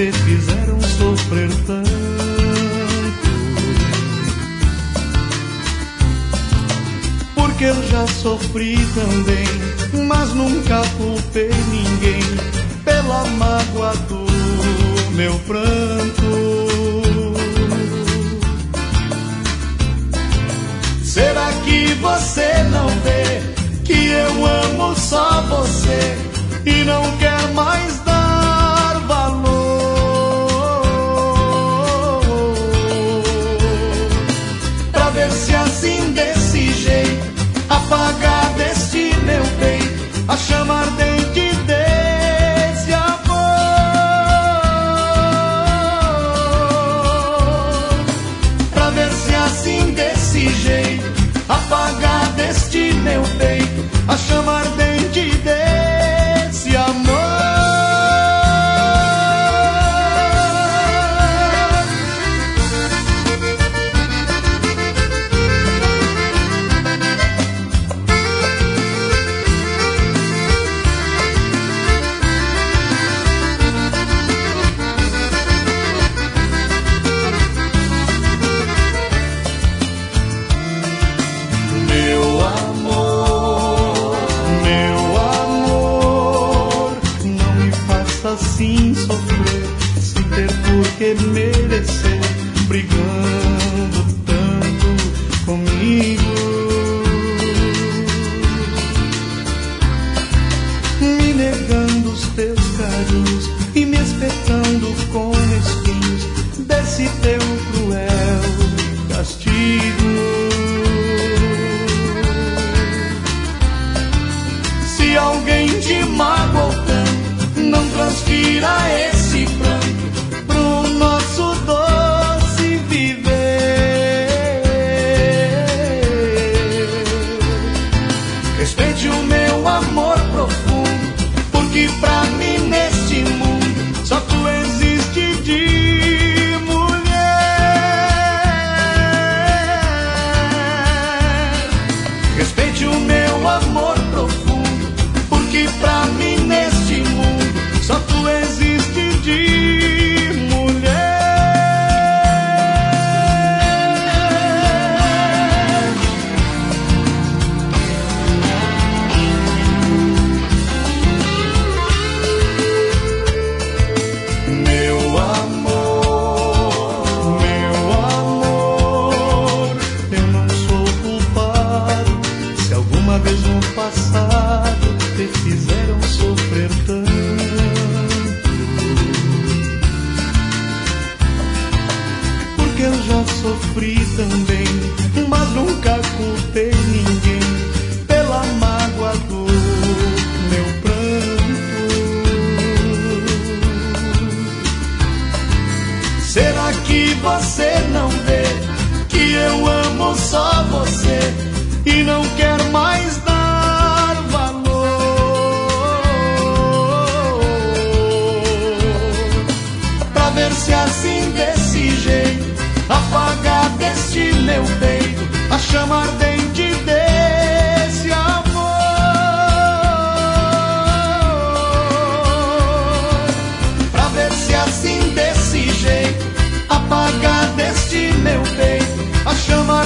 te fizeram sofrer tanto. Porque eu já sofri também, mas nunca culpei ninguém pela mágoa do meu pranto. Será que você não vê que eu amo só você e não quer mais dar valor? Pra ver se assim desse jeito apagar deste meu peito a chama ardente desse amor. Pra ver se assim desse jeito apagar deste meu peito a chama ardente desse amor. Assim sofrer, sem ter por que merecer, brigando tanto comigo, me negando os teus carinhos e me espetando com espinhos desse teu cruel castigo. Se alguém te magoou tanto, não transfira esse pranto pro nosso doce viver. Respeite o meu amor profundo, porque pra mim neste mundo só tu existe de mulher. Respeite o meu amor profundo, porque pra mim neste mundo só tu existe de mulher. Meu amor, eu não sou culpado se alguma vez no passado te fizeram sofrer tanto. Eu já sofri também, mas nunca culpei ninguém pela mágoa do meu pranto. Será que você não vê que eu amo só você e não quer mais dar valor? Pra ver se assim desse jeito apagar deste meu peito a chama ardente desse amor. Pra ver se assim desse jeito apagar deste meu peito a chama